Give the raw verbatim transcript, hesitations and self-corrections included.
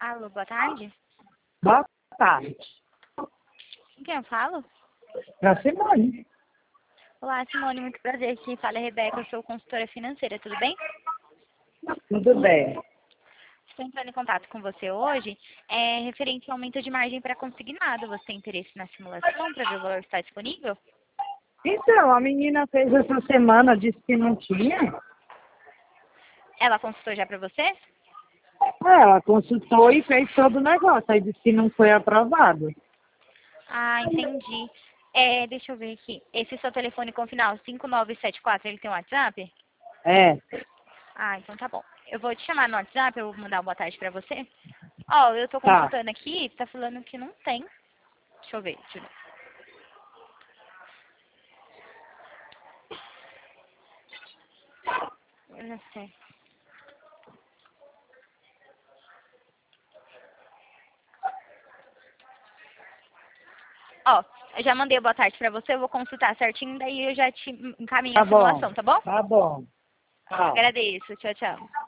Alô, boa tarde. Boa tarde. Com quem eu falo? É a Simone. Olá, Simone, muito prazer. Quem fala é Rebeca, eu sou consultora financeira, tudo bem? Tudo bem. Estou entrando em contato com você hoje, é, referente ao aumento de margem para consignado. Você tem interesse na simulação para ver o valor que está disponível? Então, a menina fez essa semana, disse que não tinha. Ela consultou já para você? Ela consultou e fez todo o negócio. Aí disse que não foi aprovado. Ah, entendi. É, deixa eu ver aqui. Esse seu telefone com final cinco nove sete quatro, ele tem um WhatsApp? É. Ah, então tá bom. Eu vou te chamar no WhatsApp, eu vou mandar uma boa tarde pra você. Ó, eu tô Tá. consultando aqui, tá falando que não tem. Deixa eu ver, deixa eu ver. Eu não sei. Ó, eu já mandei a boa tarde pra você, eu vou consultar certinho, daí eu já te encaminho Tá a bom. simulação, tá bom? Tá bom. Tá. Agradeço, tchau, tchau.